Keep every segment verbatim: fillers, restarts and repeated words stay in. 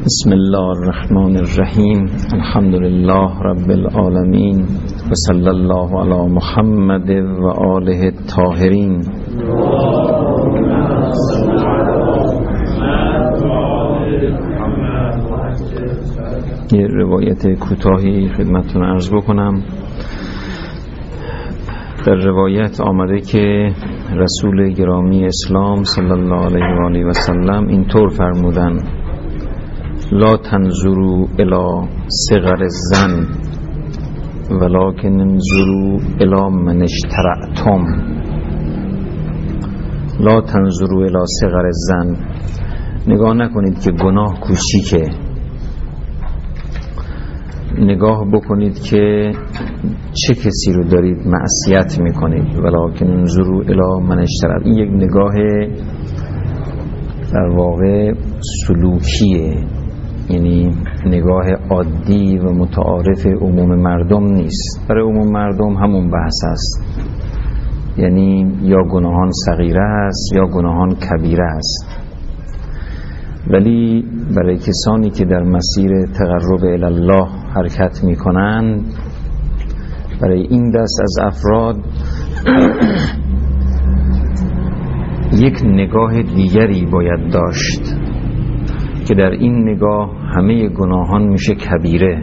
بسم الله الرحمن الرحیم. الحمد لله رب العالمین و صلی الله علی محمد و آله الطاهرین. یه روایت کوتاهی خدمتتون عرض بکنم. در روایت آمده که رسول گرامی اسلام صلی الله علیه و آله و سلم اینطور فرمودن: لا تنظروا الی صغر الزن ولکن انظروا الی من اشترعتم. لا تنظروا الی صغر الزن، نگاه نکنید که گناه کوچیکه، نگاه بکنید که چه کسی رو دارید معصیت میکنید. ولکن انظروا الی من اشترعتم، این یک نگاه در واقع سلوکیه، یعنی نگاه عادی و متعارف عموم مردم نیست. برای عموم مردم همون بحث است، یعنی یا گناهان صغیره است یا گناهان کبیره است. ولی برای کسانی که در مسیر تقرب الی الله حرکت میکنند، برای این دست از افراد یک نگاه دیگری باید داشت که در این نگاه همه گناهان میشه کبیره،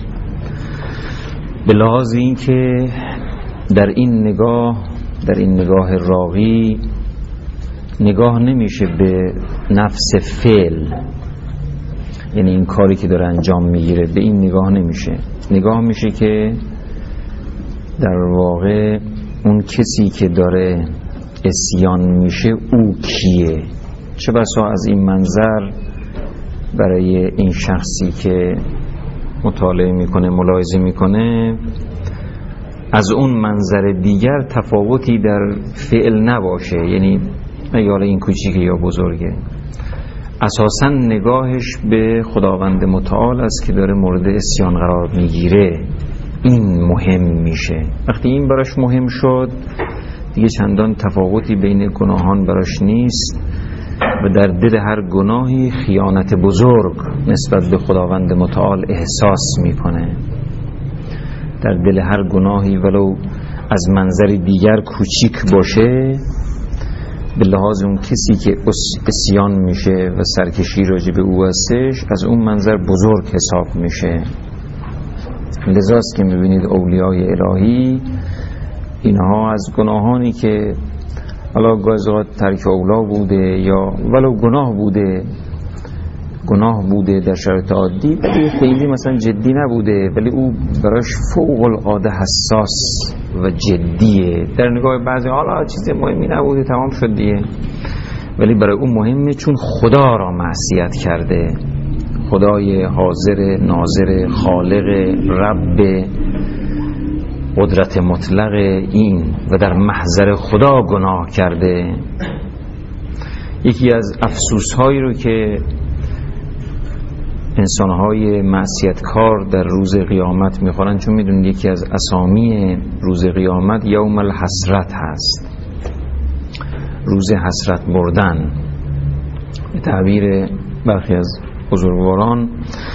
به لحاظ این که در این نگاه در این نگاه راقی نگاه نمیشه به نفس فعل، یعنی این کاری که داره انجام میگیره، به این نگاه نمیشه. نگاه میشه که در واقع اون کسی که داره عصیان میشه او کیه. چه بسا از این منظر برای این شخصی که مطالعه میکنه، ملاحظه میکنه، از اون منظر دیگر تفاوتی در فعل نباشه، یعنی یا این کوچیکه یا بزرگه، اساساً نگاهش به خداوند متعال است که داره مورد عصیان قرار میگیره. این مهم میشه. وقتی این براش مهم شد، دیگه چندان تفاوتی بین گناهان براش نیست و در دل هر گناهی خیانت بزرگ نسبت به خداوند متعال احساس میکنه. در دل هر گناهی ولو از منظر دیگر کوچیک باشه، به لحاظ اون کسی که عصیان میشه و سرکشی راجع به او هستش، از اون منظر بزرگ حساب میشه. لذاست که میبینید اولیای الهی اینها از گناهانی که حالا گازات ترک اولا بوده یا ولو گناه بوده گناه بوده در شرایط عادی، ولی خیلی مثلا جدی نبوده، ولی او براش فوق العاده حساس و جدیه. در نگاه بعضی حالا چیز مهمی نبوده، تمام شد دیگه، ولی برای او مهمه چون خدا را معصیت کرده. خدای حاضر ناظر خالق رب قدرت مطلق این و در محضر خدا گناه کرده. یکی از افسوس‌هایی رو که انسان‌های معصیتکار در روز قیامت می‌خورن، چون می‌دونید یکی از اسامی روز قیامت یوم الحسرت هست، روز حسرت بردن. به تعبیر برخی از بزرگواران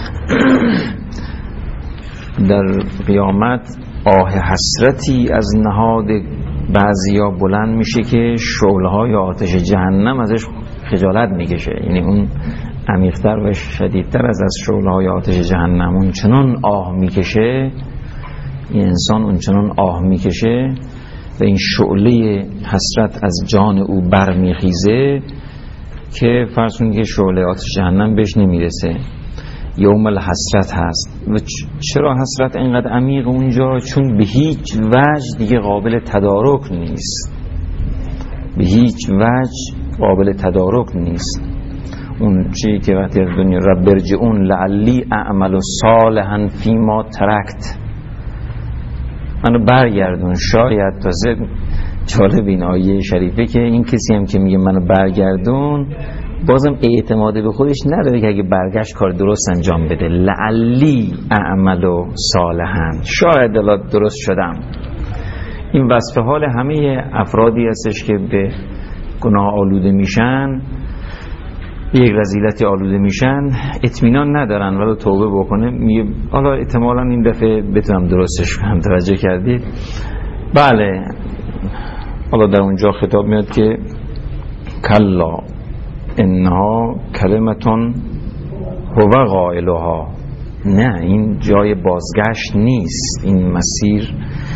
در قیامت آه حسرتی از نهاد بعضیا بلند میشه که شعله‌های آتش جهنم ازش خجالت میکشه، یعنی اون عمیق‌تر و شدیدتر از از شعله‌های آتش جهنم اون چنان آه میکشه، این انسان اون چنان آه میکشه و این شعله حسرت از جان او برمیخیزه که فرض کنید که شعله آتش جهنم بهش نمیرسه. یوم الحسرت هست. و چرا حسرت اینقدر عمیق اونجا؟ چون به هیچ وجه دیگه قابل تدارک نیست، به هیچ وجه قابل تدارک نیست. اون چیزی که وقتی از دنیا رب ارجعون لعلی اعمل صالحا فیما ترکت، منو برگردون. شاید تازه جالب این آیه شریفه که این کسی هم که میگه منو برگردون بازم اعتماد به خودش نداره که اگه برگشت کار درست انجام بده. لعلی اعمل صالحا، شاید درست شدم. این وصف حال همه افرادی هستش که به گناه آلوده میشن یک رذیلتی آلوده میشن اطمینان ندارن ولی توبه بکنه میگه حالا احتمالاً این دفعه بتونم درستش کنم. توجه کردید؟ بله. حالا در اونجا خطاب میاد که کلا انها کلمتون هو قائلها، نه این جای بازگشت نیست، این مسیر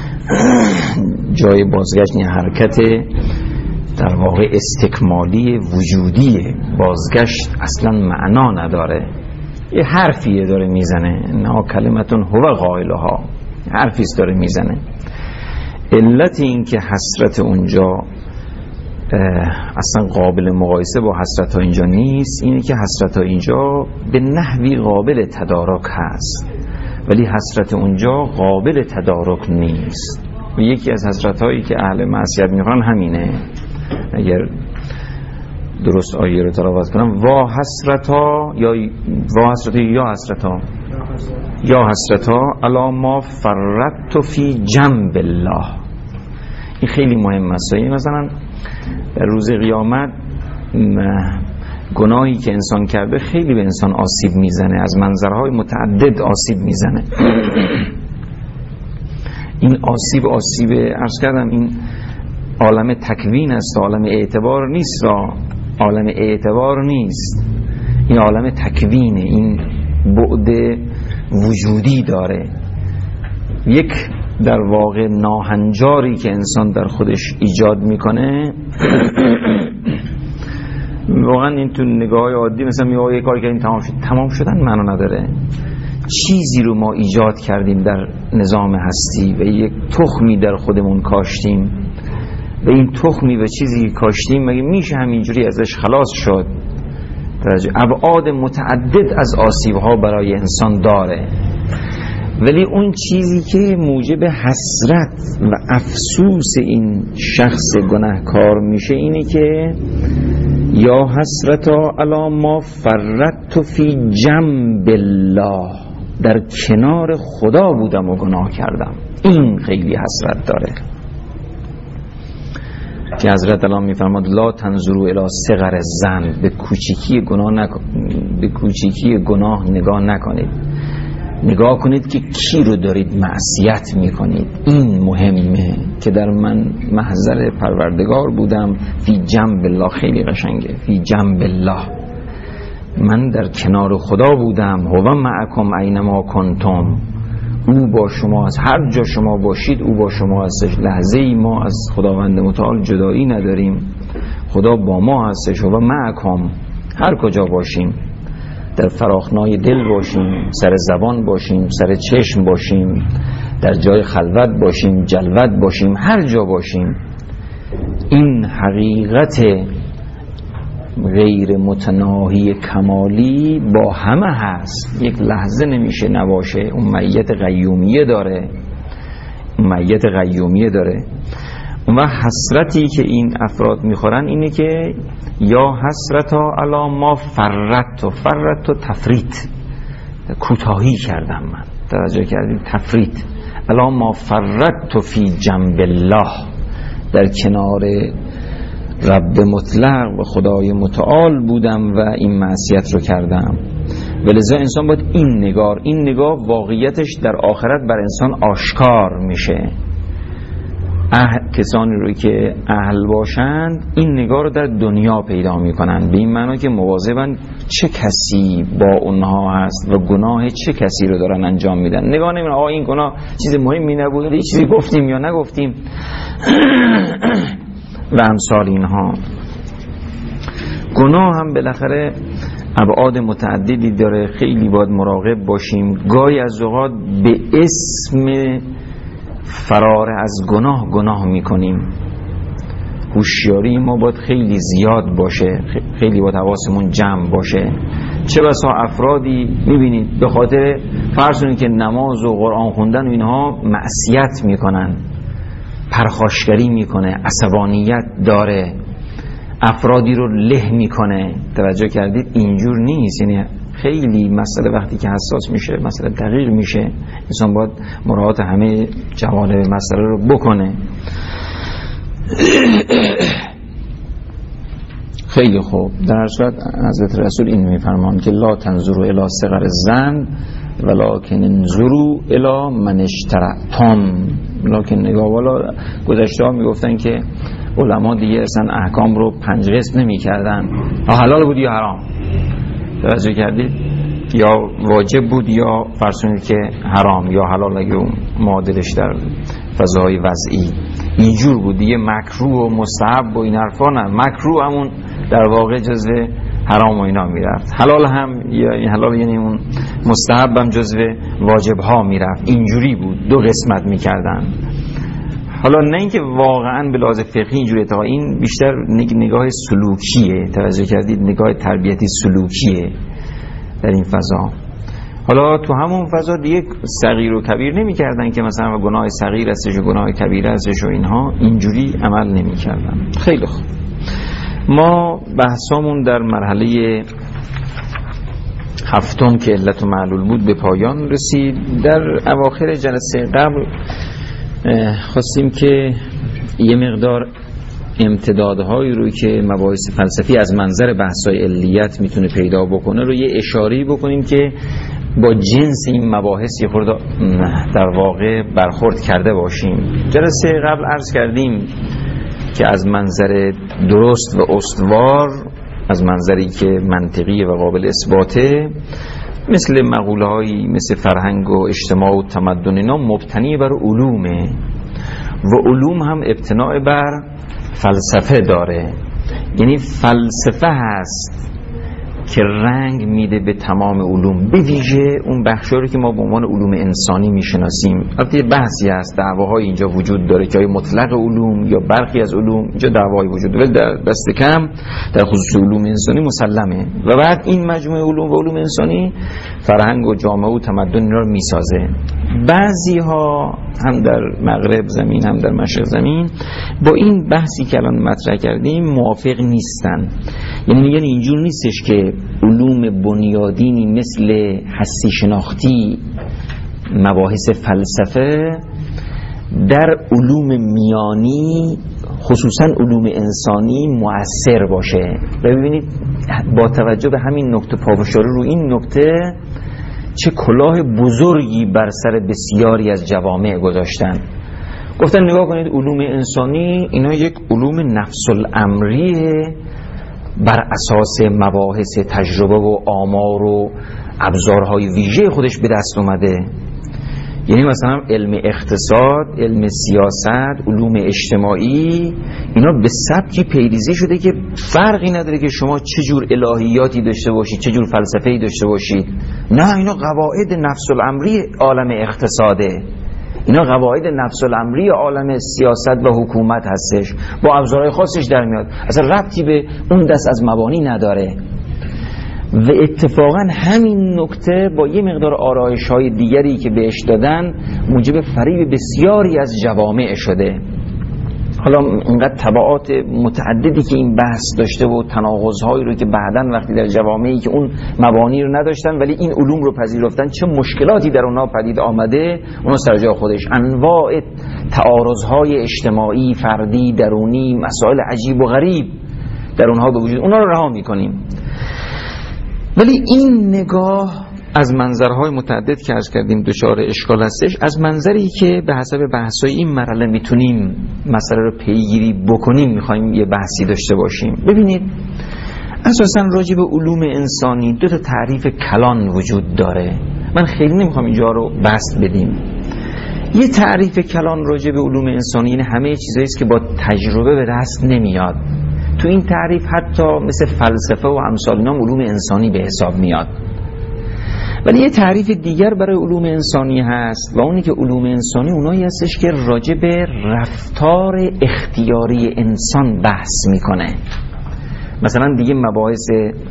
جای بازگشت نه، حرکت در واقع استکمالی وجودیه، بازگشت اصلا معنا نداره، یه حرفیه داره میزنه. نه کلمتون هو قائلها، حرفیست داره میزنه. علت این که حسرت اونجا اصلا قابل مقایسه با حسرت ها اینجا نیست اینه که حسرت ها اینجا به نحوی قابل تدارک هست ولی حسرت اونجا قابل تدارک نیست. و یکی از حسرت هایی که اهل معصیت میخوان همینه. اگر درست آیه رو تلاوت کنم، وا حسرتا یا وا حسرتا یا حسرتا یا حسرتا الا ما فرطت فی جنب الله. این خیلی مهم است. مثلا در روز قیامت گناهی که انسان کرده خیلی به انسان آسیب میزنه، از منظرهای متعدد آسیب میزنه. این آسیب آسیب عرض کردم این عالم تکوین است، عالم اعتبار نیست، عالم اعتبار نیست، این عالم تکوینه، این بعد وجودی داره. یک در واقع ناهنجاری که انسان در خودش ایجاد میکنه واقعا این تو نگاه عادی مثلا میگه یه کاری که این تمام شد، تمام شدن معنا نداره. چیزی رو ما ایجاد کردیم در نظام هستی و یک تخمی در خودمون کاشتیم و این تخمی و چیزی کاشتیم مگه میشه همینجوری ازش خلاص شد؟ ابعاد متعدد از آسیب‌ها برای انسان داره، ولی اون چیزی که موجب حسرت و افسوس این شخص گناهکار میشه اینه که یا حسرتا علی ما فرطت فی جنب الله، در کنار خدا بودم و گناه کردم. این خیلی حسرت داره که حضرت الان میفرماد لا تنظروا الی صغر الذنب، به کوچیکی گناه نکن... به کوچیکی گناه نگاه نکنید، نگاه کنید که کی رو دارید معصیت میکنید. این مهمه که در من محضر پروردگار بودم، فی جنب الله، خیلی قشنگه، فی جنب الله، من در کنار خدا بودم، هو معکم اینما کنتم، او با شما از هر جا شما باشید او با شما هستش. لحظه ای ما از خداوند متعال جدایی نداریم، خدا با ما هستش. و معکم، هر کجا باشیم، در فراخنای دل باشیم، سر زبان باشیم، سر چشم باشیم، در جای خلوت باشیم، جلوت باشیم، هر جا باشیم، این حقیقت غیر متناهی کمالی با همه هست، یک لحظه نمیشه نباشه. اون معیت قیومیه داره، اون معیت قیومیه داره. و حسرتی که این افراد میخورن اینه که یا حسرتا علی ما فرطت، فرطت و تفریط، کوتاهی کردم من، توجه کردید؟ تفریط، علی ما فرطت فی جنب الله، در کنار رب مطلق و خدای متعال بودم و این معصیت رو کردم. ولذا انسان باید این نگار این نگاه واقعیتش در آخرت بر انسان آشکار میشه. اهل کسانی رو که اهل باشند این نگاه رو در دنیا پیدا میکنن، به این معنا که مواظبن چه کسی با اونها هست و گناه چه کسی رو دارن انجام میدن. نگاه نمیکنن آقا این گناه چیز مهمی نبود، یه چیزی گفتیم یا نگفتیم و امثال اینها. گناه هم بالاخره ابعاد متعددی داره، خیلی باید مراقب باشیم. گاهی از اوقات به اسم فرار از گناه گناه میکنیم. هوشیاری ما باید خیلی زیاد باشه، خیلی باید حواسمون جمع باشه. چه بسا افرادی میبینید به خاطر فرض که نماز و قرآن خوندن و اینها معصیت میکنن، پرخاشگری میکنه، عصبانیت داره، افرادی رو له میکنه. توجه کردید؟ اینجور نیست. یعنی خیلی مسئله وقتی که حساس میشه، مسئله دقیق میشه، انسان باید مراعات همه جوانب مسئله رو بکنه. خیلی خوب. در هر صورت حضرت رسول این میفرمان که لا تنظروا الی صغر الذنب ولکن انظروا الی من اشترعتم. لکن نگاه والا گذشته ها میگفتن که علما دیگه اصلا احکام رو پنج قسم نمی کردن، حلال بود یا حرام، توجه کردید، یا واجب بود یا فرض که حرام، یا حلال اگه معادلش در فضای وضعی اینجور بود دیگه. مکروه و مستحب و این حرفا نه، مکروه همون در واقع جزو حرام و اینا میرفت، حلال هم یا این حلال یعنی اون مستحب هم جزو واجب ها میرفت. اینجوری بود، دو قسمت میکردن. حالا نه اینکه واقعا به لحاظ فقهی اینجوری، تا این بیشتر نگاه سلوکیه، توجه کردید، نگاه تربیتی سلوکیه در این فضا. حالا تو همون فضا دیگه صغیر و کبیر نمی کردن که مثلا گناه صغیر هستش و گناه کبیر هستش و اینها، اینجوری عمل نمی کردن. خیلی خوب، ما بحثامون در مرحله هفتم که علت و معلول بود به پایان رسید. در اواخر جلسه قبل خواستیم که یه مقدار امتدادهایی رو که مباحث فلسفی از منظر بحث‌های علیت میتونه پیدا بکنه رو یه اشاره‌ای بکنیم که با جنس این مباحث یه خورده در واقع برخورد کرده باشیم. جلسه قبل عرض کردیم که از منظر درست و استوار، از منظری که منطقی و قابل اثباته، مثل مقوله‌هایی مثل فرهنگ و اجتماع و تمدن، اینا مبتنی بر علومه و علوم هم ابتناء بر فلسفه داره. یعنی فلسفه هست که رنگ میده به تمام علوم، به ویژه اون بخشایی که ما به عنوان علوم انسانی میشناسیم. البته بحثی هست، دعواهای اینجا وجود داره که آیا مطلق علوم یا برخی از علوم، اینجا دعوایی وجود داره، ولی در دست کم در خصوص علوم انسانی مسلمه. و بعد این مجموعه علوم و علوم انسانی فرهنگ و جامعه و تمدن اینا رو میسازه. بعضی ها هم در مغرب زمین هم در مشرق زمین با این بحثی که الان مطرح کردیم موافق نیستن. یعنی میگن اینجور نیستش که علوم بنیادینی مثل هستی شناختی، مباحث فلسفه در علوم میانی خصوصا علوم انسانی مؤثر باشه. ببینید با توجه به همین نکته پافشاری رو این نکته چه کلاه بزرگی بر سر بسیاری از جوامع گذاشتن. گفتن نگاه کنید علوم انسانی اینا یک علوم نفس الامریه بر اساس مباحث تجربه و آمار و ابزارهای ویژه خودش به دست اومده. یعنی مثلا علم اقتصاد، علم سیاست، علوم اجتماعی، اینا به سبکی پیریزی شده که فرقی نداره که شما چه جور الهیاتی داشته باشید، چه جور فلسفه‌ای داشته باشید. نه، اینا قواعد نفس الامری عالم اقتصاده، اینا قواعد نفس الامری عالم سیاست و حکومت هستش، با ابزارهای خاصش در میاد، اصلا ربطی به اون دست از مبانی نداره. و اتفاقا همین نکته با یه مقدار آرایش‌های دیگری که بهش دادن موجب فریب بسیاری از جوامع شده. حالا اینقدر تبعات متعددی که این بحث داشته و تناقض‌هایی رو که بعداً وقتی در جوامعی که اون مبانی رو نداشتن ولی این علوم رو پذیرفتن چه مشکلاتی در اونها پدید آمده، اونها سر جای خودش، انواع تعارض‌های اجتماعی، فردی، درونی، مسائل عجیب و غریب در اونها به وجود، اونها رو رها می‌کنیم. ولی این نگاه از منظرهای متعدد که عرض کردیم دچار اشکال هستش، از منظری که به حسب بحث‌های این مرحله میتونیم مسئله رو پیگیری بکنیم میخوایم یه بحثی داشته باشیم. ببینید اساساً راجع به علوم انسانی دو تا تعریف کلان وجود داره، من خیلی نمیخوام اینجا رو بسط بدیم. یه تعریف کلان راجع به علوم انسانی این همه چیزایی است که با تجربه به دست نمیاد. تو این تعریف حتی مثل فلسفه و امثال اینا علوم انسانی به حساب میاد. ولی یه تعریف دیگر برای علوم انسانی هست و اونی که علوم انسانی اونایی هستش که راجع به رفتار اختیاری انسان بحث میکنه. مثلا دیگه مباحث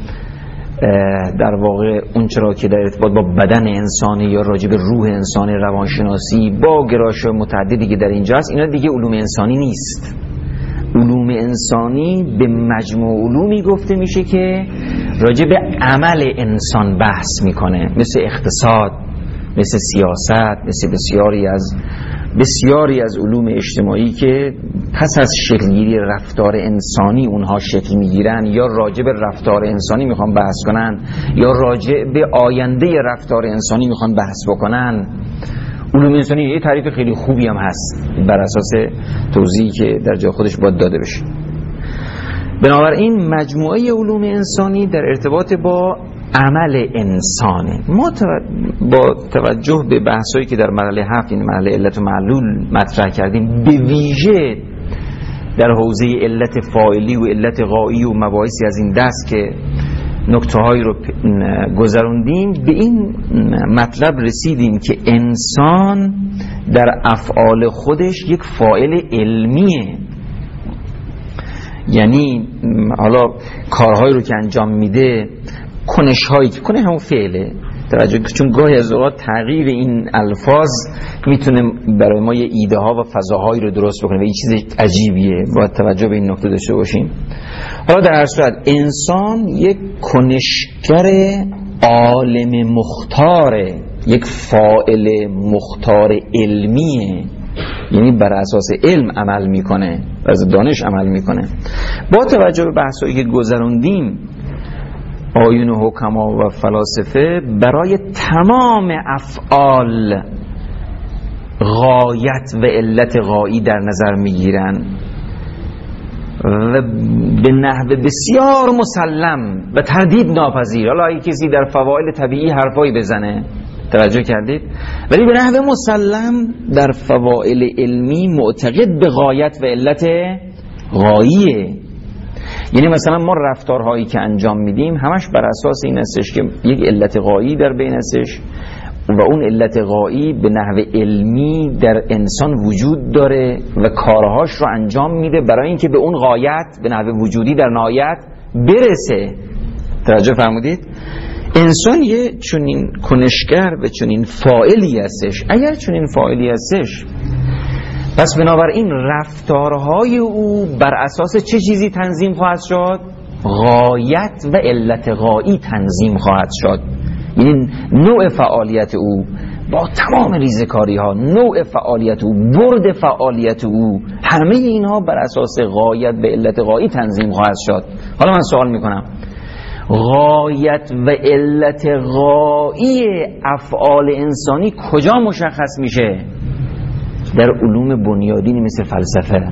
در واقع اون چرا که در ارتباط با بدن انسانی یا راجع به روح انسانی، روانشناسی با گرایش متعددی که در اینجا هست، اینا دیگه علوم انسانی نیست. علوم انسانی به مجموع علومی گفته میشه که راجع به عمل انسان بحث میکنه، مثل اقتصاد، مثل سیاست، مثل بسیاری از بسیاری از علوم اجتماعی که پس از شکلگیری رفتار انسانی اونها شکل میگیرن، یا راجع به رفتار انسانی میخوان بحث کنن یا راجع به آینده رفتار انسانی میخوان بحث بکنن. علوم انسانی یه تعریف خیلی خوبی هم هست بر اساس توضیحی که در جای خودش باید داده بشه. بنابراین مجموعه علوم انسانی در ارتباط با عمل انسانه. ما با توجه به بحثایی که در مرحله هفت، این مرحله علت و معلول مطرح کردیم، به ویژه در حوزه علت فاعلی و علت غایی و مباحثی از این دست که نکته هایی رو گذروندیم، به این مطلب رسیدیم که انسان در افعال خودش یک فاعل علمیه. یعنی حالا کارهایی رو که انجام میده، کنش‌هایی که کنه همون فعله. توجه، چون گاهی از اوقات تغییر این الفاظ میتونه برای ما یه ایده ها و فضاهایی رو درست بکنه و این چیز عجیبیه، باید توجه به این نکته داشته باشیم. حالا در هر صورت انسان یک کنشگر عالم مختاره، یک فاعل مختار علمیه، یعنی بر اساس علم عمل میکنه، بر اساس دانش عمل میکنه. با توجه به بحثایی که گذروندیم، آیون حکما و فلاسفه برای تمام افعال غایت و علت غایی در نظر میگیرن و به نحو بسیار مسلم و تردید ناپذیر. حالا اگه کسی در فواعل طبیعی حرفایی بزنه، توجه کردید، ولی به نحو مسلم در فواعل علمی معتقد به غایت و علت غاییه. یعنی مثلا ما رفتارهایی که انجام میدیم همش بر اساس این هستش که یک علت غایی در بین هستش و اون علت غایی به نحو علمی در انسان وجود داره و کارهاش رو انجام میده برای اینکه به اون غایت به نحو وجودی در نهایت برسه. توجه فرمودید؟ انسان یه چنین کنشگر و چنین فاعلی هستش. اگر چنین فاعلی هستش، پس بنابراین رفتارهای او بر اساس چه چیزی تنظیم خواهد شد؟ غایت و علت غایی تنظیم خواهد شد. یعنی نوع فعالیت او با تمام ریزکاری ها، نوع فعالیت او، برد فعالیت او، همه اینها بر اساس غایت و علت غایی تنظیم خواهد شد. حالا من سوال میکنم، غایت و علت غایی افعال انسانی کجا مشخص میشه؟ در علوم بنیادینی مثل فلسفه.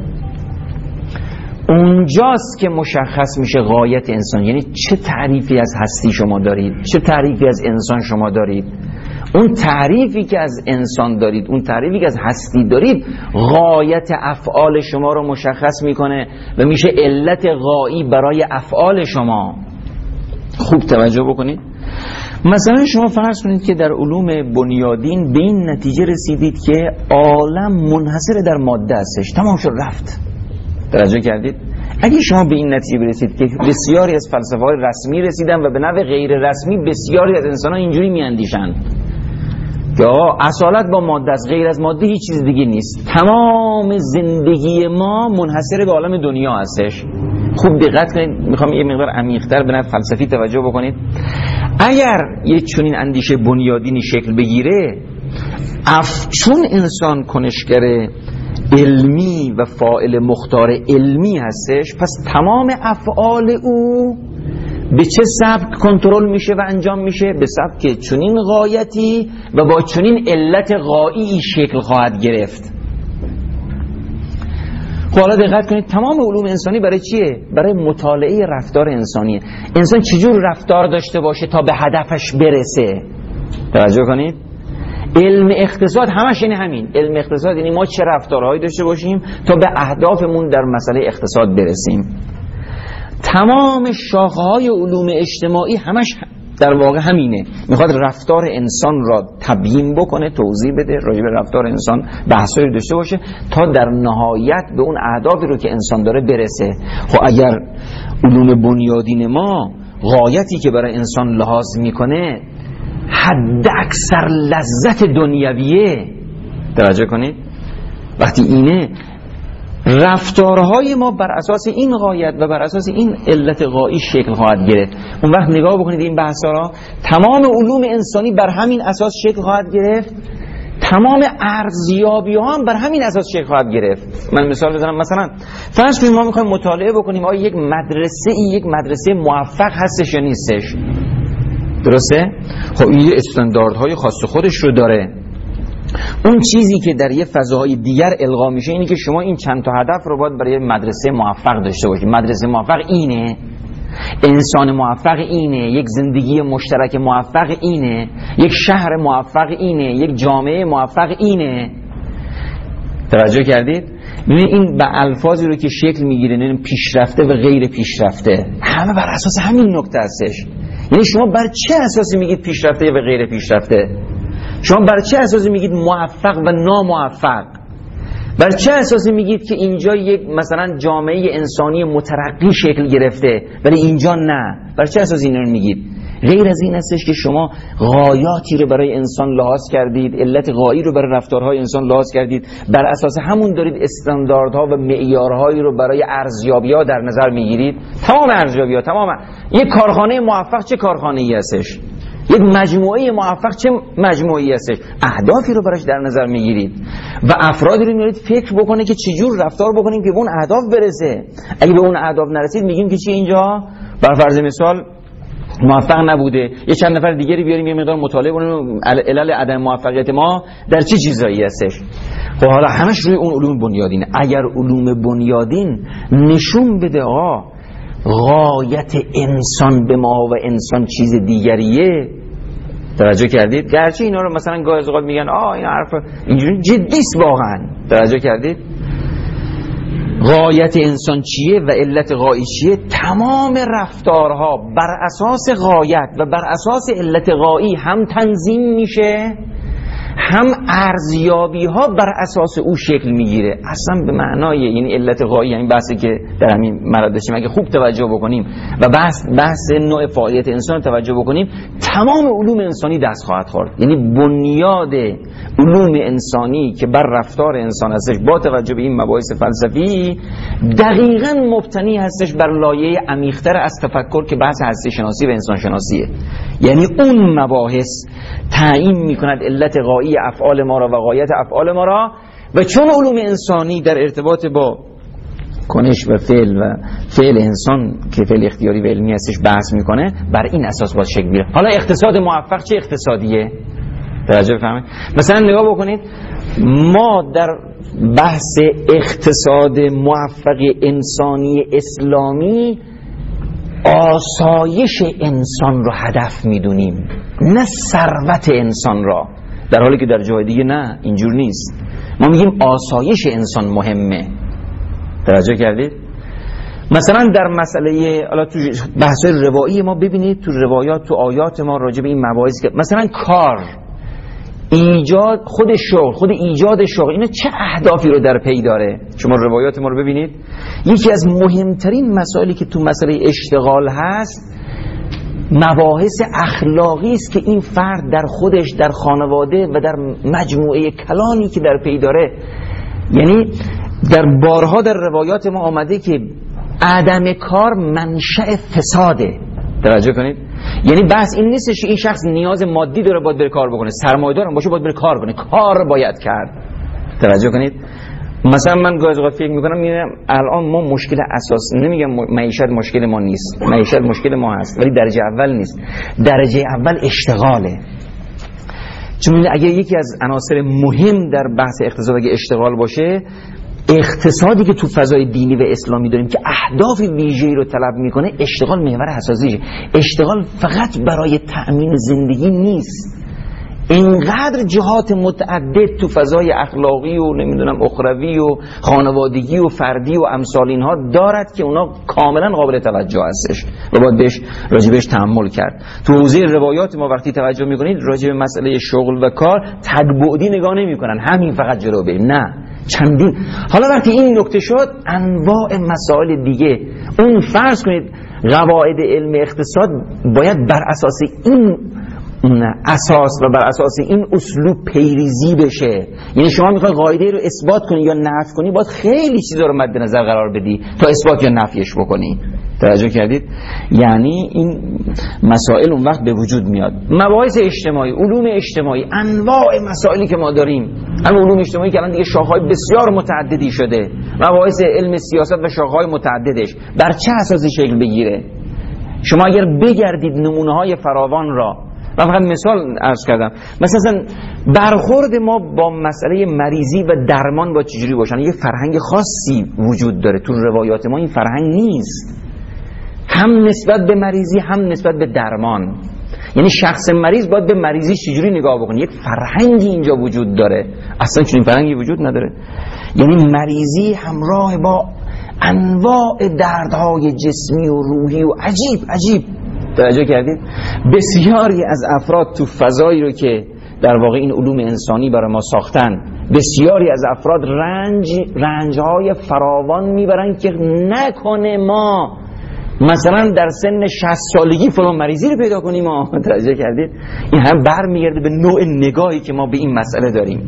اونجاست که مشخص میشه غایت انسان، یعنی چه تعریفی از هستی شما دارید، چه تعریفی از انسان شما دارید. اون تعریفی که از انسان دارید، اون تعریفی که از هستی دارید، غایت افعال شما رو مشخص میکنه و میشه علت غایی برای افعال شما. خوب توجه بکنید. مثلا شما فرض کنید که در علوم بنیادین به این نتیجه رسیدید که عالم منحصر در ماده هستش، تمام شد رفت. توجه کردید؟ اگه شما به این نتیجه برسید که بسیاری از فلسفه های رسمی رسیدن و به نحو غیر رسمی بسیاری از انسان ها اینجوری میاندیشن که اصالت با ماده است، غیر از ماده هیچ چیز دیگه نیست، تمام زندگی ما منحصر به عالم دنیا هستش. خوب دقت کنید، میخوام یه مقدار عمیق‌تر به نحو فلسفی توجه بکنید. اگر یه چنین اندیشه بنیادینی شکل بگیره، اف چون انسان کنشگر علمی و فاعل مختار علمی هستش، پس تمام افعال او به چه سبک کنترل میشه و انجام میشه؟ به سبک چنین غایتی و با چنین علت غایی شکل خواهد گرفت. خب حالا دقت کنید، تمام علوم انسانی برای چیه؟ برای مطالعه رفتار انسانیه. انسان چجور رفتار داشته باشه تا به هدفش برسه. توجه کنید. علم اقتصاد همش یعنی همین. علم اقتصاد یعنی ما چه رفتارهایی داشته باشیم تا به اهدافمون در مسئله اقتصاد برسیم. تمام شاخه‌های علوم اجتماعی همش در واقع همینه، میخواد رفتار انسان را تبیین بکنه، توضیح بده، راجع به رفتار انسان بحثایی داشته باشه تا در نهایت به اون اهدافی رو که انسان داره برسه. خب اگر علوم بنیادین ما غایتی که برای انسان لحاظ میکنه حد اکثر لذت دنیویه، توجه کنید، وقتی اینه رفتارهای ما بر اساس این غایت و بر اساس این علت غایی شکل خواهد گرفت. اون وقت نگاه بکنید این بحثا را، تمام علوم انسانی بر همین اساس شکل خواهد گرفت تمام ارزیابی ها هم بر همین اساس شکل خواهد گرفت. من مثال بزنم، مثلا فرض کنیم ما میخوایم مطالعه بکنیم آیا یک مدرسه ای یک مدرسه موفق هستش یا نیستش. درسته؟ خب این استانداردهای خاص خودش رو داره. اون چیزی که در یه فضاهای دیگر القا میشه اینه که شما این چند تا هدف رو باید برای مدرسه موفق داشته باشید. مدرسه موفق اینه، انسان موفق اینه، یک زندگی مشترک موفق اینه، یک شهر موفق اینه، یک جامعه موفق اینه. توجه کردید؟ ببینید این به الفاظی رو که شکل میگیره، نه پیشرفته و غیر پیشرفته، همه بر اساس همین نکته هستش. یعنی شما بر چه اساسی میگید پیشرفته و غیر پیشرفته؟ شما بر چه اساسی میگید موفق و ناموفق؟ بر چه اساسی میگید که اینجا یک مثلا جامعه انسانی مترقی شکل گرفته ولی اینجا نه؟ بر چه اساسی اینا رو میگید؟ غیر از این هستش که شما غایاتی رو برای انسان لحاظ کردید، علت غایی رو برای رفتارهای انسان لحاظ کردید، بر اساس همون دارید استانداردها و معیارهایی رو برای ارزیابی‌ها در نظر میگیرید. تمام ارزیابی‌ها، تمام یک کارخانه موفق چه کارخانه‌ای هستش؟ یک مجموعه موفق چه مجموعه‌ای هستش؟ اهدافی رو براش در نظر میگیرید و افرادی رو میارید فکر بکنه که چجور رفتار بکنیم که به اون اهداف برسه. اگه به اون اهداف نرسید میگیم که چی اینجا بر فرض مثال موفق نبوده. یه چند نفر دیگری بیاریم یه مقدار مطالعه کنیم علل عدم موفقیت ما در چه چیزایی هستش. خب حالا همش روی اون علوم بنیادینه. اگر علوم بنیادین نشون بده آقا غایت انسان به ما و انسان چیز دیگریه، توجه کردید؟ گرچه اینا رو مثلا گاهی از اوقات میگن آه این حرف اینجوری جدیست واقعا، توجه کردید؟ غایت انسان چیه و علت غایی چیه؟ تمام رفتارها بر اساس غایت و بر اساس علت غایی هم تنظیم میشه، هم ارزیابی ها بر اساس او شکل میگیره. اصلا به معنای یعنی علت غایی، یعنی بحثی که در همین مراد داشتیم اگه خوب توجه بکنیم و بحث بحث نوع فعالیت انسان توجه بکنیم، تمام علوم انسانی دست خواهد خورد. یعنی بنیاد علوم انسانی که بر رفتار انسان هستش با توجه به این مباحث فلسفی دقیقاً مبتنی هستش بر لایه عمیق‌تر از تفکر که بحث هستی شناسی و انسان شناسیه. یعنی اون مباحث تعیین میکند علت غایی افعال ما را و غایت افعال ما را، و چون علوم انسانی در ارتباط با کنش و فعل و فعل انسان که فعل اختیاری و علمی هستش بحث میکنه، بر این اساس باید شکل بگیره. حالا اقتصاد موفق چه اقتصادیه؟ توجه بفرمایید. مثلا نگاه بکنید، ما در بحث اقتصاد موفق انسانی اسلامی آسایش انسان رو هدف میدونیم، نه ثروت انسان را، در حالی که در جای دیگه نه، اینجور نیست. ما میگیم آسایش انسان مهمه. توجه کردید؟ مثلا در مسئله حالا تو بحث‌های روایی ما ببینید، تو روایات تو آیات ما راجع به این مباحث که مثلا کار، ایجاد خود شغل، خود ایجاد شغل، اینا چه اهدافی رو در پی داره؟ شما روایات ما رو ببینید، یکی از مهمترین مسائلی که تو مسئله اشتغال هست مباحث اخلاقی است که این فرد در خودش، در خانواده و در مجموعه کلانی که در پی داره. یعنی در بارها در روایات ما آمده که عدم کار منشأ فساده. توجه کنید؟ یعنی بحث این نیستش که این شخص نیاز مادی داره باید بره کار بکنه، سرمایه‌دار هم باشه باید بره کار کنه، کار باید کرد. توجه کنید؟ مثلا من گاهی اوقات فکر میکنم میبینم الان ما مشکل اساس، نمیگم معیشت مشکل ما نیست، معیشت مشکل ما هست ولی درجه اول نیست، درجه اول اشتغاله. چون اگه یکی از عناصر مهم در بحث اقتصاد اگه اشتغال باشه، اقتصادی که تو فضای دینی و اسلامی داریم که اهداف ویژه‌ای رو طلب میکنه، اشتغال محور اساسیه. اشتغال فقط برای تأمین زندگی نیست، اینقدر جهات متعدد تو فضای اخلاقی و نمیدونم اخروی و خانوادگی و فردی و امثال اینها دارد که اونا کاملا قابل توجه هستش و باید بهش راجبش تأمل کرد. تو حوزه روایات ما وقتی توجه میکنید راجب مسئله شغل و کار تک‌بعدی نگاه نمیکنن، همین فقط جلو بریم، نه چندین. حالا وقتی این نکته شد، انواع مسائل دیگه، اون فرض کنید قواعد علم اقتصاد باید بر اساس این اساس و بر اساس این اسلوب پیریزی بشه. یعنی شما میخوای قاعده رو اثبات کنی یا نفی کنی، باید خیلی چیزا رو مد نظر قرار بدی تا اثبات یا نفیش بکنی. توجه کردید؟ یعنی این مسائل اون وقت به وجود میاد. مباحث اجتماعی، علوم اجتماعی، انواع مسائلی که ما داریم، هم علوم اجتماعی که الان دیگه شاخه‌های بسیار متعددی شده، مباحث علم سیاست و شاخه‌های متعددش بر چه اساسی شکل بگیره؟ شما اگر بگردید نمونه‌های فراوان را، من فقط مثال عرض کردم، مثلا برخورد ما با مسئله مریضی و درمان با چجوری باشن، یه فرهنگ خاصی وجود داره تو روایات ما، این فرهنگ نیست، هم نسبت به مریضی هم نسبت به درمان. یعنی شخص مریض باید به مریضی چجوری نگاه بکنه، یک فرهنگی اینجا وجود داره، اصلا چنین فرهنگی وجود نداره. یعنی مریضی همراه با انواع دردهای جسمی و روحی و عجیب عجیب. توجه کردید؟ بسیاری از افراد تو فضایی رو که در واقع این علوم انسانی برای ما ساختن، بسیاری از افراد رنج رنجهای فراوان میبرن که نکنه ما مثلا در سن شصت سالگی فلان مریضی رو پیدا کنیم. ما توجه کردید؟ این هم برمیگرده به نوع نگاهی که ما به این مسئله داریم.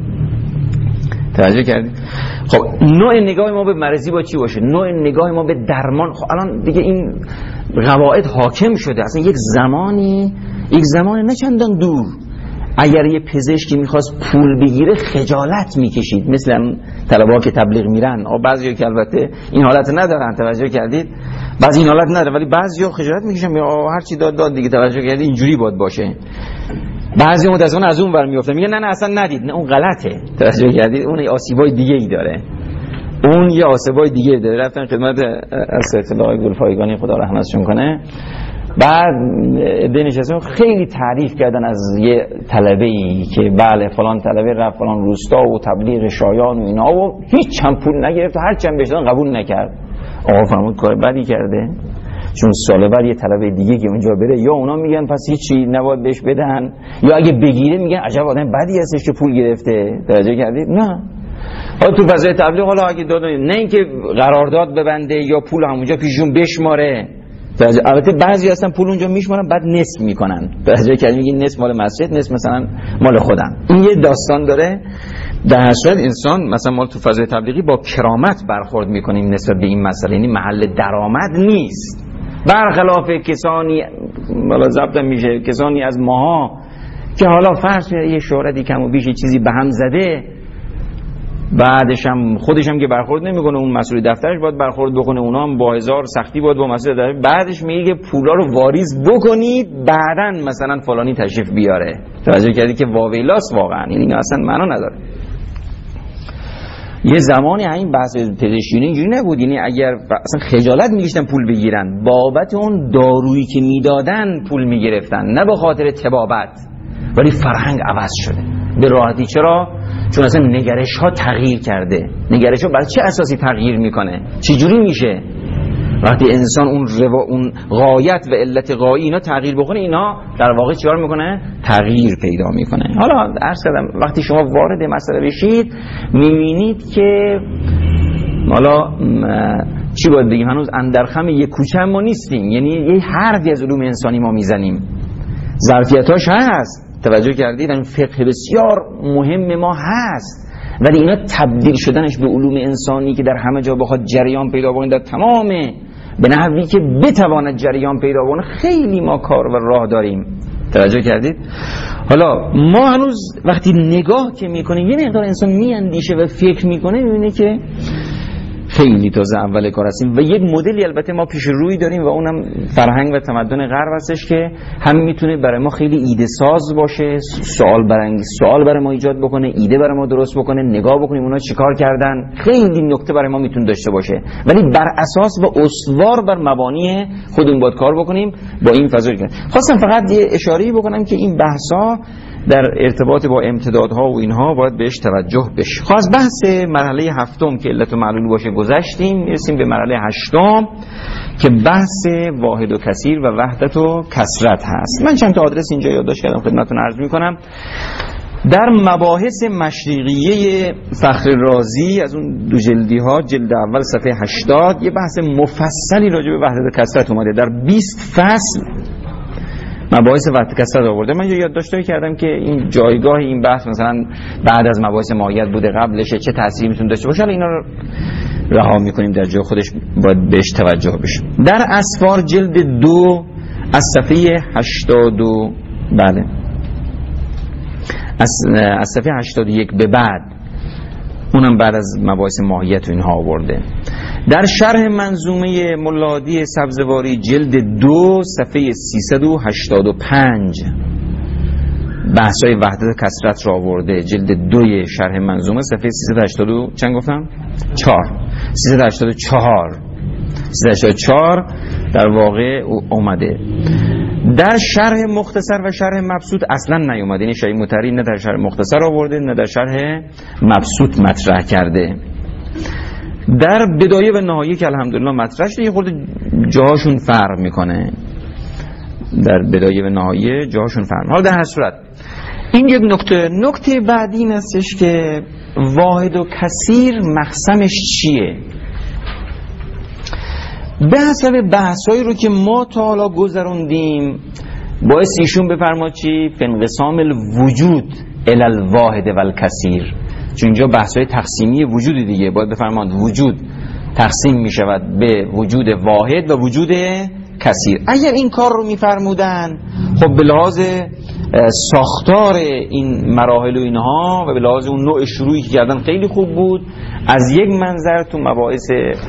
توجه کردید؟ خب نوع نگاه ما به مریضی با چی باشه؟ نوع نگاه ما به درمان. خب الان دیگه این قواعد حاکم شده. اصلا یک زمانی یک زمان نه چندان دور اگر یه پزشکی میخواست پول بگیره خجالت میکشید، مثلا طلبه‌ها که تبلیغ میرن. آ بعضیا که البته این حالت ندارن، توجه کردید؟ بعضی این حالت نداره ولی بعضیا خجالت میکشن، یا هر چی داد داد دیگه، توجه کردید؟ اینجوری باید باشه. بعضی متأسفانه از اون ور میافتن، میگن نه نه اصلا ندید، نه اون غلطه. توجه کردید؟ اون آسیبای دیگه ای داره، اون یه آسیبای دیگه داره. رفتن خدمت اساتید آقای گلفایگانی خدا رحمتشون کنه، بعد دانشجویان خیلی تعریف کردن از یه طلبه‌ای که بله فلان طلبه رفت فلان روستا و تبلیغ شایان و اینا و هیچ هم پول نگرفت و هر چند بهش دادن قبول نکرد. آقا فرمود کار بدی کرده، چون سال بعد یه طلبه دیگه که اونجا بره یا اونا میگن پس هیچی نباید بهش بدن، یا اگه بگیره میگن عجب آدم بدی هستش که پول گرفته. توجه کردید؟ نه. حالا تو فضای تبلیغ حالا اگه داد نه اینکه قرارداد ببنده یا پول همونجا پیشون بشماره. البته بعضی هستن پول اونجا میشمارن بعد نصف میکنن. توجه کردید؟ میگن نصف مال مسجد، نصف مثلا مال خودم. این یه داستان داره. در اصل انسان مثلا ما تو فضای تبلیغی با کرامت برخورد میکنیم نسبت به این مسئله، یعنی محل درآمد نیست. برخلاف کسانی بالا ضبط میشه کسانی از ماها که حالا فرض یه شهرتی کم و بیش چیزی به هم زده، بعدش هم خودش هم که برخورد نمیکنه، اون مسئول دفترش باید برخورد بکنه، اونا هم با هزار سختی باید با مسئول دفتر، بعدش میگه پولا رو واریز بکنید بعدن مثلا فلانی تشریف بیاره. توجه کردی که واویلاست واقعا، یعنی اصلا معنا نداره. یه زمانی همین بحث پزشکی اینجوری نبود، یعنی اگر اصلا خجالت میگشتن پول بگیرن، بابت اون دارویی که میدادن پول میگرفتن، نه به خاطر طبابت. ولی فرهنگ عوض شده به راحتی. چرا؟ چون اصلا نگرش ها تغییر کرده. نگرش ها برای چه اساسی تغییر میکنه؟ چی جوری میشه وقتی انسان اون روا اون غایت و علت غایی اینا تغییر بکنه؟ اینا در واقع چیکار میکنه؟ تغییر پیدا میکنه. حالا عرض کردم وقتی شما وارد مسئله بشید میبینید که حالا چی باید بگیم، هنوز اندرخم یک کوچه ما نیستیم، یعنی یه حرفی از علوم انسانی ما میزنیم، ظرفیتاش هست. توجه کردید؟ این فقه بسیار مهم ما هست، ولی اینا تبدیل شدنش به علوم انسانی که در همه جا بخواد جریان پیدا کنه، در تمام به نحوی که بتواند جریان پیدا کنه، خیلی ما کار و راه داریم. توجه کردید؟ حالا ما هنوز وقتی نگاه که میکنیم یه مقدار انسان میاندیشه و فکر میکنه، میبینه که خیلی تازه اول کار هستیم و یک مدلی البته ما پیش روی داریم و اونم فرهنگ و تمدن غرب هستش که هم میتونه برای ما خیلی ایده ساز باشه، سوال برانگیز سوال برای ما ایجاد بکنه، ایده برای ما درست بکنه، نگاه بکنیم اونا چیکار کردن، خیلی نکته برای ما میتونه داشته باشه، ولی بر اساس و استوار بر مبانی خودمون باید کار بکنیم با این فضا. خواستم فقط یه اشاره‌ای بکنم که این بحثا در ارتباط با امتدادها و اینها باید بهش توجه بشه. خب از بحث مرحله هفتم که علت و معلول باشه گذشتیم، میرسیم به مرحله هشتم که بحث واحد و کثیر و وحدت و کثرت هست. من چند تا آدرس اینجا یادداشت کردم خدمتتون عرض میکنم. در مباحث مشرقیه فخر رازی از اون دو جلدی ها، جلد اول صفحه هشتاد، یه بحث مفصلی راجع به وحدت و کثرت اومده. در بیست فصل مباحث وحدت کثرت آورده. من یادداشتی کردم که این جایگاه این بحث مثلا بعد از مباحث ماهیت بوده، قبلشه، چه تأثیری میتونه داشته باشه. اینا رو رها میکنیم، در جای خودش باید بهش توجه بشه. در اسفار جلد دو از صفحه هشتاد و بله از, از صفحه هشتاد و یک به بعد، اونم بعد از مباحث ماهیت و اینها آورده. در شرح منظومه ملادی سبزواری جلد دو صفحه سیصد و هشتاد و پنج بحثای وحدت کثرت را آورده. جلد دوی شرح منظومه صفحه سیصد و هشتاد و چند گفتم؟ چهار سیصد و هشتاد و چهار سیصد و هشتاد و چهار در واقع اومده. در شرح مختصر و شرح مبسوط اصلا نیومده. این شیء متری نه در شرح مختصر آورده نه در شرح مبسوط مطرح کرده. در بدایه و نهایه که الحمدلله مطرح شده، یه خورده جاهاشون فرق میکنه. در بدایه و نهایه جاهاشون فرق. حالا در هر صورت این یک نکته. نکته بعدی این استش که واحد و کثیر مقسمش چیه؟ به حسب بحثایی رو که ما تا حالا گذروندیم باعث ایشون بفرما چی؟ فانقسام الوجود الی الواحد و الکثیر. چون اینجا بحثای تقسیمی وجود دیگه، باید بفرماند وجود تقسیم می شود به وجود واحد و وجود کثیر. اگر این کار رو می فرمودن، خب به لحاظ ساختار این مراحل و اینها و به لحاظ اون نوع شروعی که کردن خیلی خوب بود. از یک منظر تو مباحث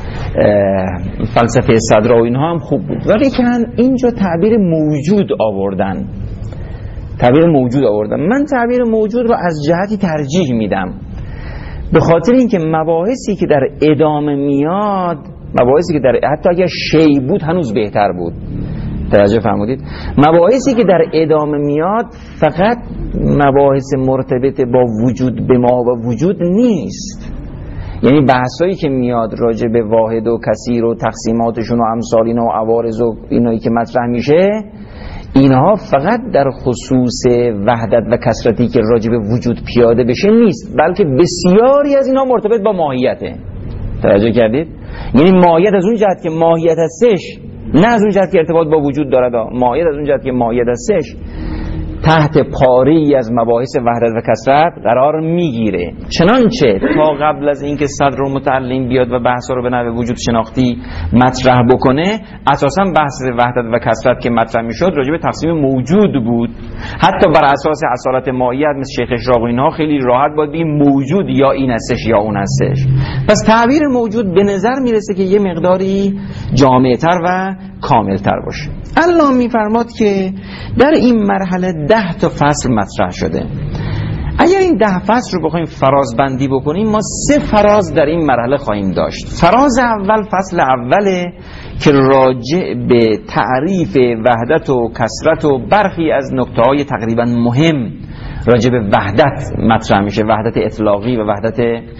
فلسفه صدرا و اینها هم خوب بود، ولی که اینجا تعبیر موجود آوردن. تعبیر موجود آوردن من تعبیر موجود رو از جهتی ترجیح میدم، به خاطر اینکه مباحثی که در ادامه میاد، مباحثی که در حتی اگر شی بود هنوز بهتر بود. توجه فرمودید؟ مباحثی که در ادامه میاد فقط مباحث مرتبط با وجود به ما و وجود نیست. یعنی بحثایی که میاد راجع به واحد و کثیر و تقسیماتشون و امثال اینا و عوارض و اینایی که مطرح میشه، اینها فقط در خصوص وحدت و کثرتی که راجع به وجود پیاده بشه نیست، بلکه بسیاری از اینها مرتبط با ماهیته. توجه کردید؟ یعنی ماهیت از اون جهت که ماهیت هستش، نه از اون جهت که ارتباط با وجود دارد. ماهیت از اون جهت که ماهیت هستش تحت پاره‌ای از مباحث وحدت و کثرت قرار میگیره. چنانچه تا قبل از اینکه صدر المتعلم بیاد و بحثا رو به نحو وجود شناختی مطرح بکنه، اساسا بحث وحدت و کثرت که مطرح میشد راجع به تقسیم موجود بود. حتی بر اساس اصالت ماهیت مثل شیخ اشراق و اینها خیلی راحت باید بگیم موجود یا این هستش یا اون هستش. پس تعبیر موجود به نظر میرسه که یه مقداری جامع‌تر و کاملتر باشه. الله میفرماد که در این مرحله ده تا فصل مطرح شده. اگر این ده فصل رو بخوایم فراز بندی بکنیم، ما سه فراز در این مرحله خواهیم داشت. فراز اول فصل اوله که راجع به تعریف وحدت و کثرت و برخی از نکته‌های تقریبا مهم راجع به وحدت مطرح میشه، وحدت اطلاقی و وحدت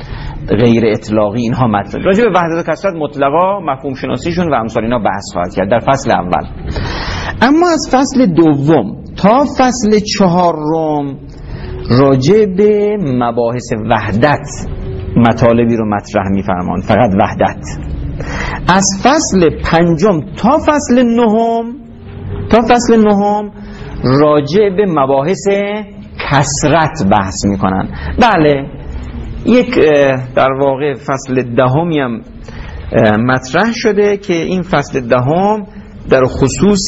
غیر اطلاقی اینها مطرح. راجع به وحدت و کثرت مطلقا مفهوم شناسیشون و امثال اینا بحث خواهد کرد در فصل اول. اما از فصل دوم تا فصل چهارم راجع به مباحث وحدت مطالبی رو مطرح می‌فرمان، فقط وحدت. از فصل پنجم تا فصل نهم تا فصل نهم راجع به مباحث کثرت بحث میکنن. بله، یک در واقع فصل دهمی هم مطرح شده که این فصل دهم در خصوص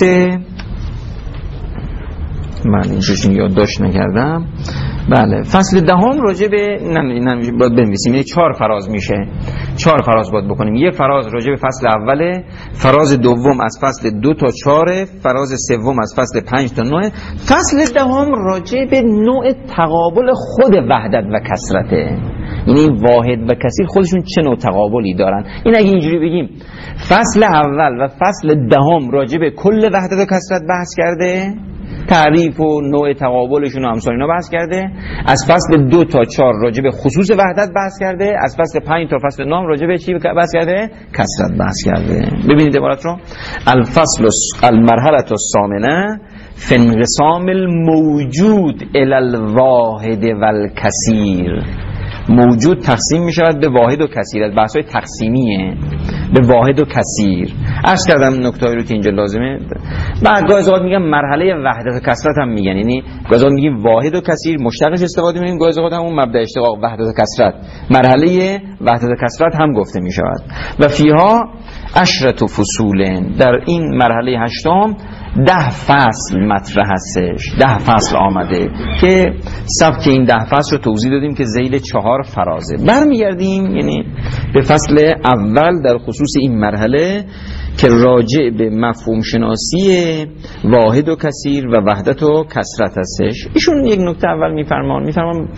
من اینجوری یادداشت نکردم. بله، فصل دهم راجع به نه نه باید بنویسیم، یعنی چهار فراز میشه. چهار فراز باید بکنیم. یک فراز راجع به فصل اوله، فراز دوم از فصل دو تا چهار، فراز سوم از فصل پنج تا نه، فصل دهم راجع به نوع تقابل خود وحدت و کثرته. یعنی واحد و کثیر خودشون چه نوع تقابلی دارن. این اگه اینجوری بگیم فصل اول و فصل دهم راجع به کل وحدت و کثرت بحث کرده، تعریف و نوع تقابلشون و امثال اینا بحث کرده. از فصل دو تا چهار راجع به خصوص وحدت بحث کرده. از فصل پنج تا فصل نه راجع به چی بحث کرده؟ کثرت بحث کرده. ببینید عبارت رو: الفصل المرحله الثامنه فی انقسام الموجود الی الواحد والکثیر. موجود تقسیم می شود به واحد و کثیر. از بحث‌های تقسیمیه. به واحد و کثیر. عرض کردم نکته‌ای رو که اینجا لازمه. بعد گاهی اوقات میگم مرحله وحدت و کثرت هم میگن، یعنی گاهی اوقات میگیم واحد و کثیر مشتقش استفاده می‌کنیم، گاهی اوقات هم اون مبدا اشتقاق وحدت و کثرت مرحله وحدت و کثرت هم گفته می‌شود. و فیها عشرة فصول، در این مرحله هشتم ده فصل مطرح هستش، ده فصل آمده که سبک این ده فصل رو توضیح دادیم که ذیل چهار فرازه. برمیگردیم یعنی به فصل اول در خصوص این مرحله که راجع به مفهوم شناسی واحد و کثیر و وحدت و کثرت هستش. ایشون یک نکته اول میفرمان میفرمان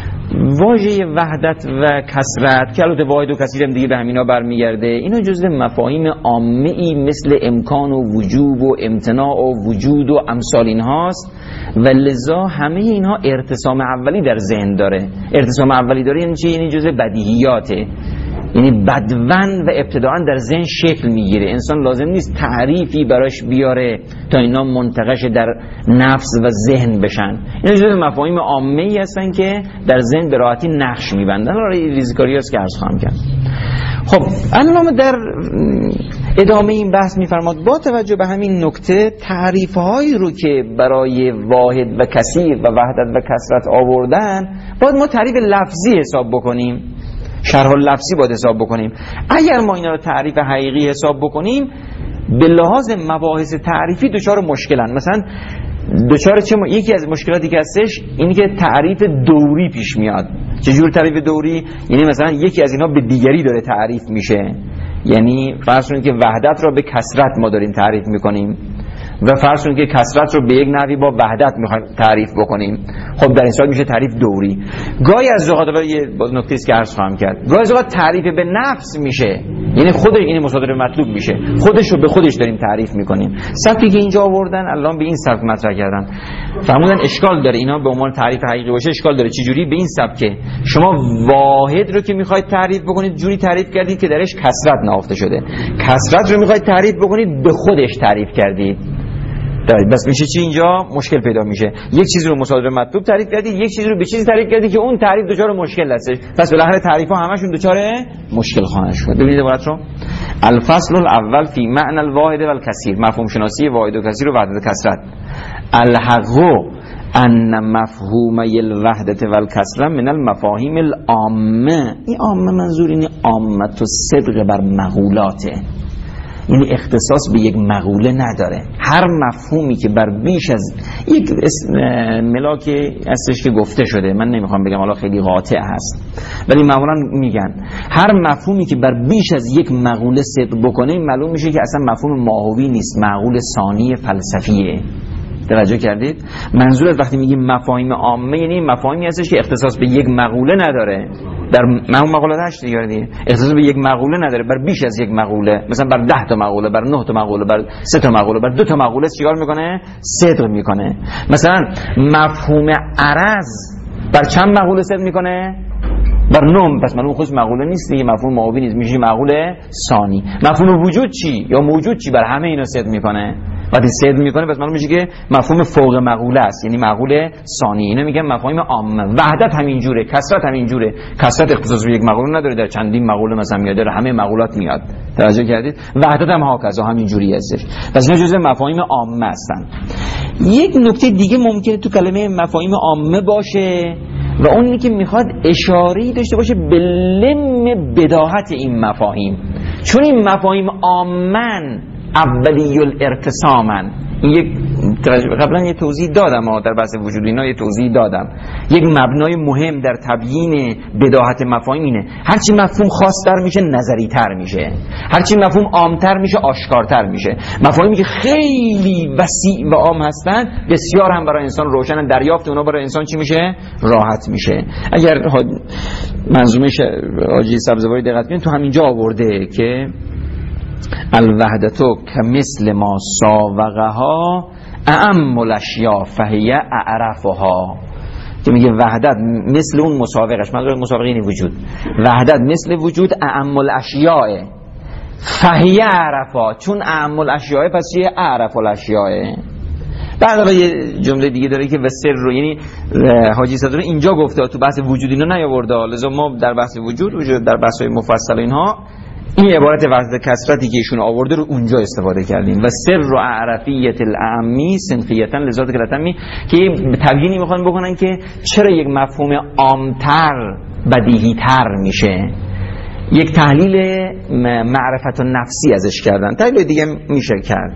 واژه وحدت و کثرت که البته واحد و کثیر هم دیگه به همینا برمیگرده، اینا جزء مفاهیم عامه‌ای مثل امکان و وجوب و امتناع و وجود و امثال اینهاست و لذا همه اینها ارتسام اولی در ذهن داره. ارتسام اولی داره یعنی چی؟ یعنی جزء بدیهیاته، یعنی بدون و ابتداعا در ذهن شکل میگیره. انسان لازم نیست تعریفی براش بیاره تا اینا منتقش در نفس و ذهن بشن. اینا جزء مفاهیم عامه‌ای هستن که در ذهن به راحتی نقش میبندن. حالا ریزکاری هست که عرض خواهم کرد. خب علامه در ادامه این بحث میفرماد با توجه به همین نکته تعریف‌هایی رو که برای واحد و کثیر و وحدت و کثرت آوردن باید ما تعریف لفظی حساب بکنیم، شرح لفظی باید حساب بکنیم. اگر ما اینا رو تعریف حقیقی حساب بکنیم به لحاظ مباحث تعریفی دچار مشکلن. مثلا دچار چه م... یکی از مشکلاتی که هستش اینی که تعریف دوری پیش میاد. چجور تعریف دوری؟ یعنی مثلا یکی از اینا به دیگری داره تعریف میشه، یعنی فرض کنید که وحدت را به کثرت ما داریم تعریف میکنیم و فرض کنید که کثرت رو به یک نحوی با وحدت میخوایم تعریف بکنیم. خب در این صورت میشه تعریف دوری. گاهی از اوقات یه نکته است که عرض خواهم کرد، گاهی از اوقات تعریف به نفس میشه، یعنی خود این مصادره مطلوب میشه، خودش رو به خودش داریم تعریف میکنیم. سبکی که اینجا آوردن الان به این سبک مطرح کردن، فرمودن اشکال داره اینا به عنوان تعریف حقیقی باشه اشکال داره. چه جوری؟ به این سبکه شما واحد رو که میخواید تعریف بکنید جوری تعریف کردید که درش کثرت نهفته شده، کثرت رو میخواید تعریف بکنید به خودش تعریف کردید. دارید بس میشه چی؟ اینجا مشکل پیدا میشه. یک چیز رو مصادره مطلوب تعریف کردید، یک چیز رو به چیزی تعریف کردید که اون تعریف دچار مشکل هستش، پس بالاخره تعریف‌ها همشون دچار مشکل خواهند شد. ببینید عبارت رو الفصل الاول فی معنی الواحد و الکثیر، مفهوم شناسی واحد و کثیر و وحدت و کثرت. الحق ان مفهوم الوحدت و الکثرت من المفاهیم العامه. این عامه منظور اینه عامه و صدق بر مقولاته، یعنی اختصاص به یک مقوله نداره. هر مفهومی که بر بیش از یک ملاکی هستش که گفته شده، من نمیخوام بگم حالا خیلی قاطع هست ولی معمولا میگن هر مفهومی که بر بیش از یک مقوله صدق بکنه معلوم میشه که اصلا مفهوم ماهوی نیست، معقول ثانی فلسفیه. توجه کردید؟ منظور از وقتی میگیم مفاهیم عامه یعنی مفاهیمی هستش که اختصاص به یک مقوله نداره. در مفهوم مقولات هشت دیگه دیگه اختصاص به یک مقوله نداره، بر بیش از یک مقوله، مثلا بر ده تا مقوله، بر نه تا مقوله، بر سه تا مقوله، بر دو تا مقوله چیکار میکنه؟ صدق میکنه. مثلا مفهوم عرض بر چند مقوله صدق میکنه؟ بر نهم. پس معلوم خودش مقوله نیست دیگه، مفهوم ماهوی نیست، میشه مقوله ثانی. مفهوم وجود چی یا موجود چی؟ بر همه اینا صدق میکنه. وقتی صدق میکنه پس معلوم میشه که مفهوم فوق مقوله است، یعنی مقوله ثانی. اینا میگن مفاهیم عامه. وحدت همین جوره، کثرت همین جوره. کثرت اختصاص به یک مقوله نداره، در چندین مقوله مثلا میاد، در همه مقولات میاد. توجه کردید؟ وحدت هم هاکذا همین جوری هستش. پس اینا جزء مفاهیم عامه هستن. یک نکته دیگه ممکنه تو کلمه مفاهیم عامه باشه و اونی که میخواد اشاره‌ای داشته باشه به لم بداهت این مفاهیم، چون این مفاهیم عامن اولی الارتسامن. این یک قبلا یه توضیح دادم ها در بحث وجود اینا، یه توضیح دادم. یک مبنای مهم در تبیین بداهت مفاهیم اینه هرچی مفهوم خاص‌تر میشه نظری تر میشه، هرچی مفهوم عامتر میشه آشکارتر میشه. مفاهیمی که خیلی وسیع و عام هستن بسیار هم برای انسان روشن، دریافت اونا برای انسان چی میشه؟ راحت میشه. اگر منظومه حاجی سبزواری دقت کنید تو همینجا آورده که الوحدتو که مثل ما ساوقها اعم الاشیاء فهی اعرفها، که میگه وحدت مثل اون مساوقش، منظور مساوقه اینه وجود، وحدت مثل وجود اعم الاشیاء فهی اعرفها، چون اعم الاشیاء پس چیه؟ اعرف الاشیاء. بعد حالا یه جمله دیگه داره که و سر رو، یعنی حاجی صدر اینجا گفته تو بحث وجود اینا نیاورده، لذا ما در بحث وجود وجود در بحث مفصل اینها این عبارت وحدت کثرتی که ایشون آورده رو اونجا استفاده کردیم. و سر و عرفیت الاعمی سنخیتا لذات کلتمی که تبیینی میخوان بکنن که چرا یک مفهوم عامتر بدیهی‌تر میشه. یک تحلیل معرفت و نفسی ازش کردن، تحلیل دیگه میشه کرد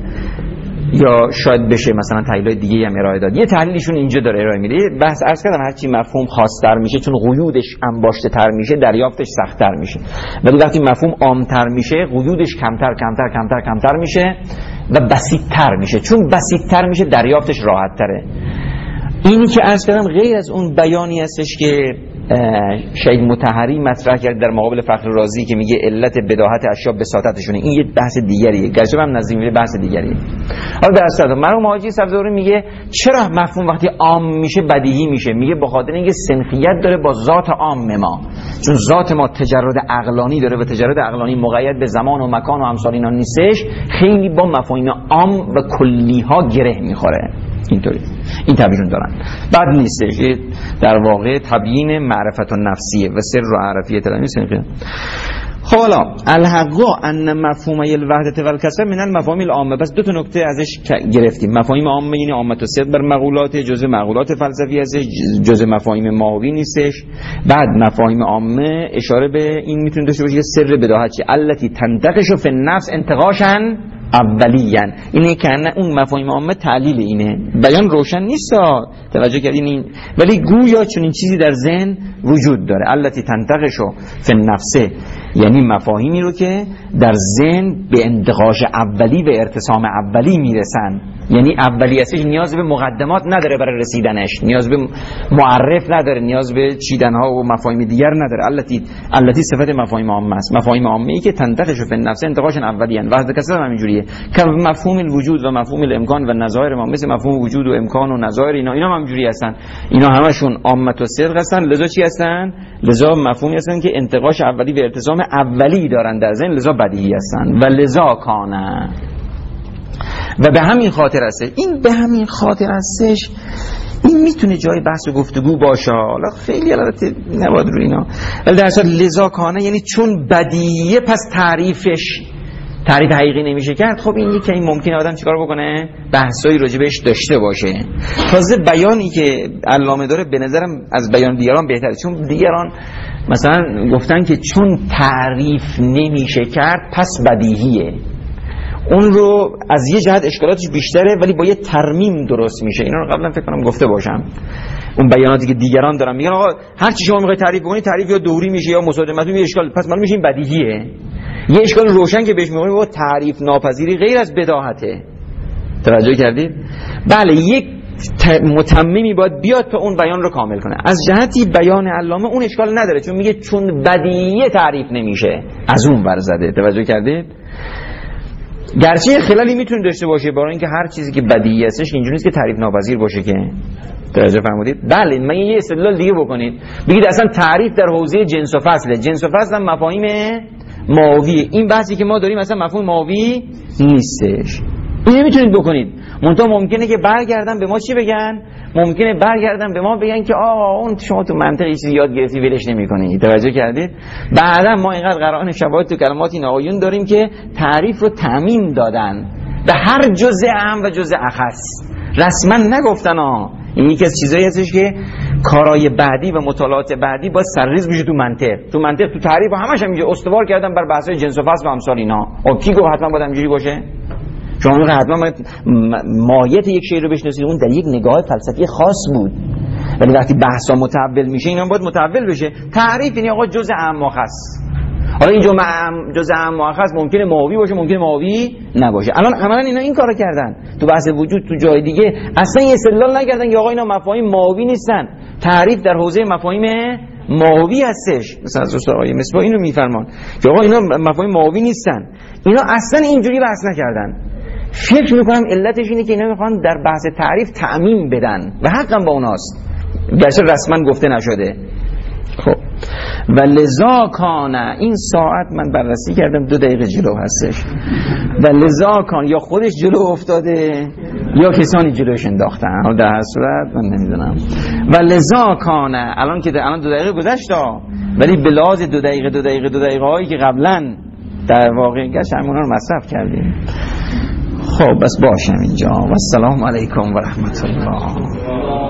یا شاید بشه مثلا تحلیل دیگه هم ارائه داد. یه تحلیلشون اینجا داره ارائه میده. بحث عرض کردم هرچی مفهوم خاص‌تر میشه چون قیودش انباشته تر میشه دریافتش سخت‌تر میشه، ولی وقتی مفهوم عام‌تر میشه قیودش کمتر کمتر کمتر کمتر میشه و بسیط‌تر میشه. چون بسیط‌تر میشه دریافتش راحت‌تره. اینی که عرض کردم غیر از اون بیانی هستش که شهید مطهری مطرح کرد در مقابل فخر رازی که میگه علت بداهت اشیاء بساطتشونه. این یه بحث دیگریه، گرچه هم نزدیک میشه بحث دیگریه. حالا در اصل مرحوم حاجی صفزوری میگه چرا مفهوم وقتی عام میشه بدیهی میشه؟ میگه به خاطر اینکه سنخیت داره با ذات عام ما، چون ذات ما تجرد عقلانی داره و تجرد عقلانی مقید به زمان و مکان و امثال اینا نیستش، خیلی با مفاهیم عام و کلی ها گره میخوره. اینطوری این تبیین دارن. بد نیستش، در واقع تبیین معرفت و نفسیه و سر و عرفیت الاعمی. خب حالا الحقا ان مفهوم الوحدت والکسر من المفاهیم العامه. بس دو تا نکته ازش گرفتیم. مفاهیم عامه یعنی عامت و صدق بر مقولات، جزء مقولات فلسفی هستش، جزء مفاهیم ماهوی نیستش. بعد مفاهیم عامه اشاره به این میتونه داشته باشه که سر بداهت چیه، التی تنتقش فی النفس انتقاشن اولیان. اینه که اون مفاهیم عامه تعلیل اینه، بیان روشن نیست توجه کردین این، ولی گویا چون این چیزی در ذهن وجود داره. التی تنتقشو فی النفس یعنی مفاهیمی رو که در ذهن به انتقاش اولی و ارتسام اولی میرسن، یعنی اولیتش نیاز به مقدمات نداره برای رسیدنش، نیاز به معرف نداره، نیاز به چیدنها و مفاهیم دیگر نداره. التی التی صفت مفاهیم عامه است، مفاهیم عامه ای که تنتقش فی النفس انتقاش اولیان. وحدت کثرت هم اینجوریه که مفهوم الوجود و مفهوم الامکان و نظایر ما مثل مفهوم وجود و امکان و نظایر اینا اینا هم اینجوری هستن، اینا همشون عامت و صدق هستن. لذا چی هستن؟ لذا مفهومی هستن که انتقاش اولی و ارتسام اولی دارن در ذهن، لذا بدیهی هستن. و لذا کانه و به همین خاطر هسته. این به همین خاطر هستش این میتونه جای بحث و گفتگو باشه، حالا خیلی البته نباید رو اینا، ولی در اصل لذا کانه یعنی چون بدیهیه پس تعریفش تعریف حقیقی نمیشه کرد. خب این یکی این ممکنه آدم چیکار بکنه؟ بحثایی راجع بهش داشته باشه. تازه بیانی که علامه داره به نظرم از بیان دیگران بهتره، چون دیگران مثلا گفتن که چون تعریف نمیشه کرد پس بدیهیه. اون رو از یه جهت اشکالاتش بیشتره ولی با یه ترمیم درست میشه. اینا رو قبلا فکر کنم گفته باشم. اون بیاناتی که دیگران دارن میگن آقا هر چی شما میخواید تعریف کنید تعریف یا دوری میشه یا مصادمتی میشه، اشکال پس معلوم میشه این بدیهیه. یه اشکال روشن که بهش میگن با تعریف ناپذیری غیر از بداهته. توجه کردید؟ بله یک متممی باید بیاد تا اون بیان رو کامل کنه. از جهتی بیان علامه اون اشکال نداره چون میگه چون بدیهیه تعریف نمیشه، از اون ور زده. توجه کردید؟ گرچه خلالی میتونه داشته باشه برای اینکه هر چیزی که بدیهی هستش اینجوری نیست که تعریف ناپذیر باشه که. توجه فرمودید؟ بله من یه استدلال دیگه بکنید بگید اصلا تعریف در حوزه جنس و فصله، جنس و فصل هم مفاهیم ماویه. این بحثی که ما داریم اصلا مفهوم ماوی نیستش. این نمیتونید بکنید. منتها ممکنه که برگردن به ما چی بگن؟ ممکنه برگردن به ما بگن که آه اون شما تو منطق چیزی یاد گرفتی ولش نمی‌کنی. توجه کردید؟ بعدا ما اینقدر قرائن شواهد تو کلمات این آقایون داریم که تعریف رو تعمیم دادن به هر جزء اهم و جزء اخص. رسما نگفتن ها. این یکی از چیزایی هستش که کارهای بعدی و مطالعات بعدی باید سرریز بشه تو منطق. تو منطق تو تعریف همش هم اینجا استوار کردن بر بحث‌های جنس و فصل و امثال اینا. خب کی گفت حتما باید اینجوری باشه؟ شما میگه حتما باید ماهیت یک شی رو بشناسید، اون در یک نگاه فلسفی خاص بود. ولی وقتی بحثا متحول میشه اینا باید متحول بشه. تعریف یعنی آقا جزء اهم و خاص. حالا این جزء اهم و خاص ممکنه ماوی باشه، ممکنه ماوی نباشه. الان عملاً اینا این کارو کردن. تو بحث وجود تو جای دیگه اصلا استدلال نکردن که آقا اینا مفاهیم ماوی نیستن. تعریف در حوزه مفاهیم ماوی هستش. مثلا از استاد آقای مصباح اینو میفرمان که آقا اینا مفاهیم ماوی نیستن. اینا اصلا اینجوری بحث نکردن. فکر میکنم علتش اینه که اینا میخوان در بحث تعریف تعمیم بدن و حقا با اوناست، گرچه رسما گفته نشده. خب و لذا کانه، این ساعت من بررسی کردم دو دقیقه جلو هستش. و لذا کان یا خودش جلو افتاده یا کسانی جلوش انداختن، در هر صورت من نمیدونم. و لذا کانه الان که الان دو دقیقه گذشت ولی به لحاظ دو دقیقه دو دقیقه دو دقیقه هایی که قبلا در واقع گشت همونا رو مصرف کردیم. خب بس باشم اینجا و السلام علیکم و رحمت الله.